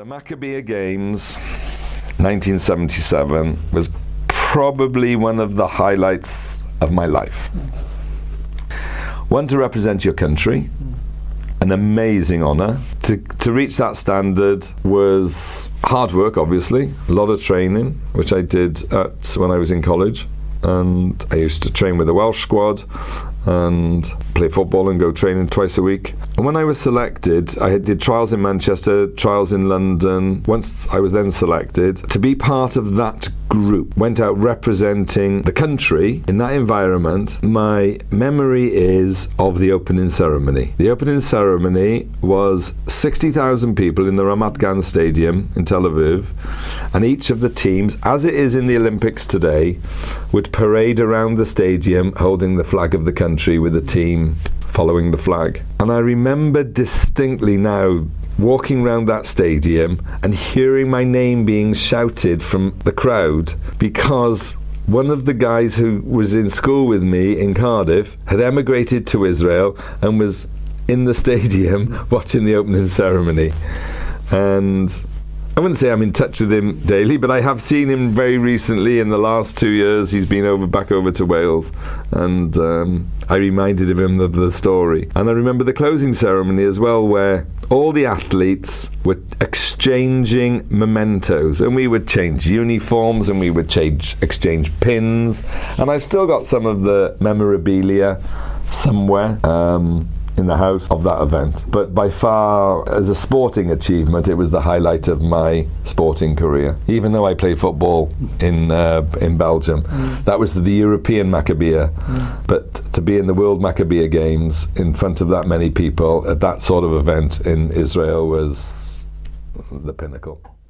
The Maccabiah Games, 1977, was probably one of the highlights of my life. One, to represent your country, an amazing honour. To reach that standard was hard work, obviously, a lot of training, which I did when I was in college. And I used to train with the Welsh squad and play football and go training twice a week. And when I was selected, I did trials in Manchester, trials in London. Once I was then selected to be part of that group, went out representing the country in that environment. My memory is of the opening ceremony. The opening ceremony was 60,000 people in the Ramat Gan Stadium in Tel Aviv, and each of the teams, as it is in the Olympics today, would parade around the stadium holding the flag of the country with the team following the flag. And I remember distinctly now walking around that stadium and hearing my name being shouted from the crowd, because one of the guys who was in school with me in Cardiff had emigrated to Israel and was in the stadium watching the opening ceremony. And I wouldn't say I'm in touch with him daily, but I have seen him very recently. In the last 2 years, he's been back over to Wales, and I reminded him of the story. And I remember the closing ceremony as well, where all the athletes were exchanging mementos, and we would change uniforms, and we would exchange pins. And I've still got some of the memorabilia somewhere in the house of that event. But by far, as a sporting achievement, it was the highlight of my sporting career. Even though I played football in Belgium, that was the European Maccabiah. But to be in the World Maccabiah Games in front of that many people at that sort of event in Israel was the pinnacle.